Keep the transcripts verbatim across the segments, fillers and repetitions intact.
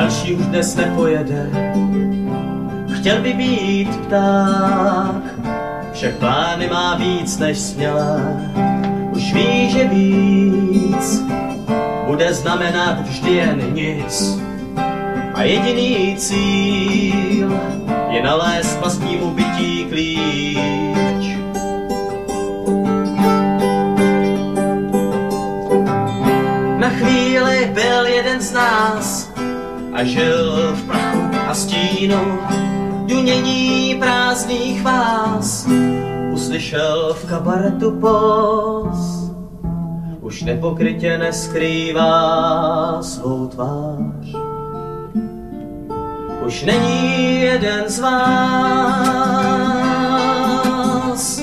další už dnes nepojede. Chtěl by být pták, však plány má víc než smělá. Už ví, že víc bude znamenat vždy jen nic. A jediný cíl je nalézt vlastnímu bytí klíč. Na chvíli byl jeden z nás a žil v prachu a stínu. Dunění prázdných vás uslyšel v kabaretu post. Už nepokrytě neskrývá svou tvář. Už není jeden z vás.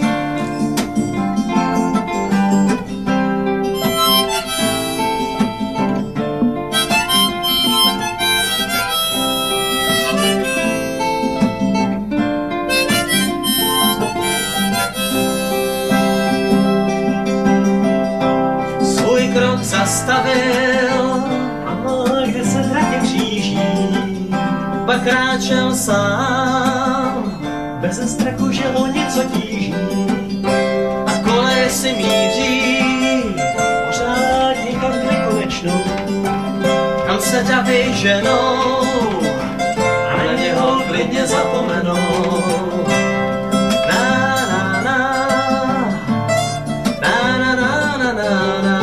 Svůj krok zastavil, kde se tratě kříží. Pak kráčel sám, beze strachu, že ho něco tíží. A koleje si míří, pořád někam nekonečnou. Kam se davy ženou, a na něho klidně zapomenou. Na, na, na, na, na, na, na, na, na.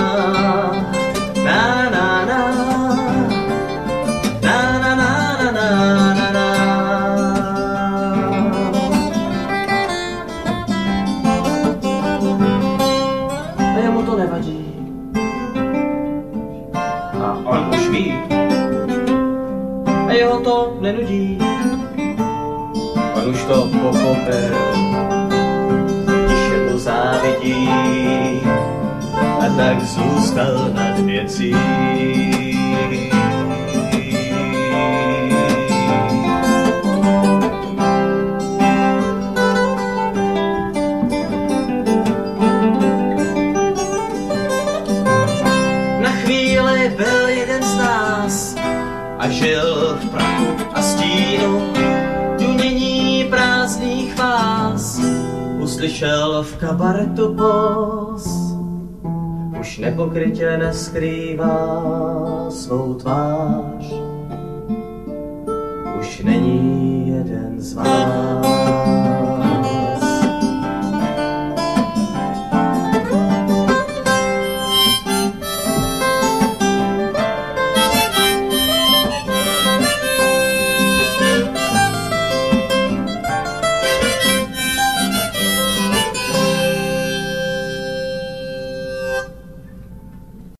To nevadí. A on už ví. A jeho to nenudí. On už to pochopil. Tiše mu závidí. A tak zůstal nad věcí. Byl jeden z nás a žil v prachu a stínu. Dunění prázdných vás uslyšel v kabaretu post. Už nepokrytě neskrývá svou tvář. Už není jeden z vás.